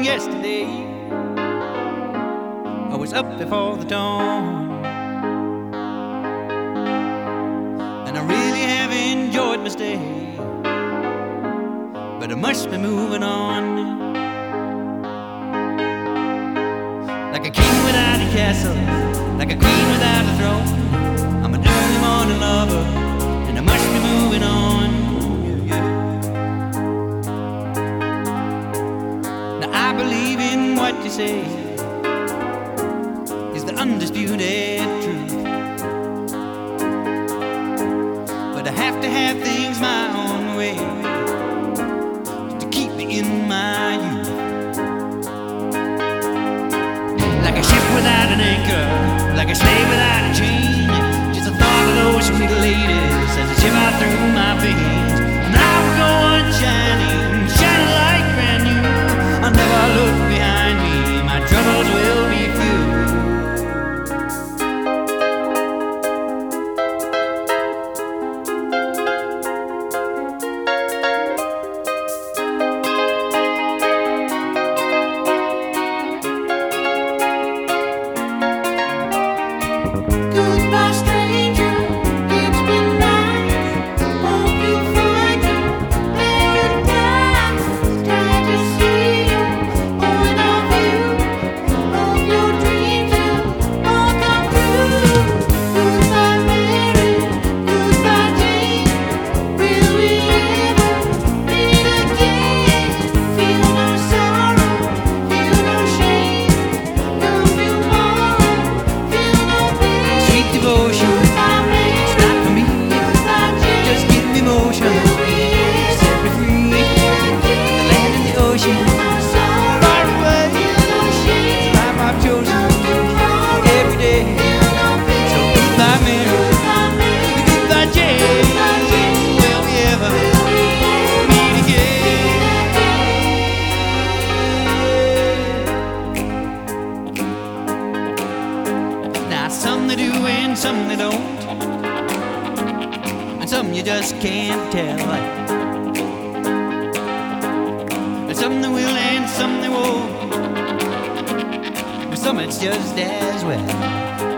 yesterday. I was up before the dawn, and I really have enjoyed my stay, but I must be moving on. Like a king without a castle, like a queen without a throne, I'm an early morning lover, and I must be moving on. Now I believe in what you say is the undisputed truth, but I have to have things my own way to keep me in my youth. Like a ship without an anchor, like a slave without a chain, just the thought of those sweet ladies as they shiver through my veins. And I will go on shining, shining like brand new. I'll never look behind me, my troubles will be few. Goodbye, stranger, it's been nice. Hope you find your paradise. Glad to see you, point of view. Hope your dreams will all come true. Goodbye, Mary, goodbye, Jane. Will we ever meet again? Feel no sorrow, feel no shame. Come tomorrow, feel no pain. Sweet devotion, it's not for me, just give me motion, set me free, the land and the ocean, far away, life I've chosen every day. So goodbye Mary, goodbye Jane, will we ever meet again? Now some they do and some they don't, and some you just can't tell, and some they will and some they won't, but some it's just as well.